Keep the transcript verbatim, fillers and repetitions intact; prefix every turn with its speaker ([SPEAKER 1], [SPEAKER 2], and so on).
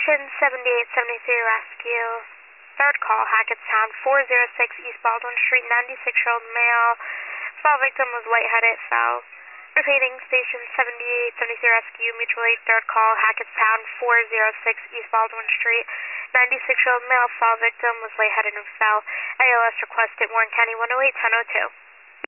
[SPEAKER 1] Station seventy-eight seventy-three rescue. Third call, Hackettstown, four oh six East Baldwin Street, ninety-six-year-old male. Fall victim was lightheaded, fell. Repeating, Station seventy-eight seventy-three rescue, mutual aid, third call, Hackettstown, four oh six East Baldwin Street, ninety-six-year-old male. Fall victim was lightheaded and fell. A L S requested, Warren County one oh eight ten oh two.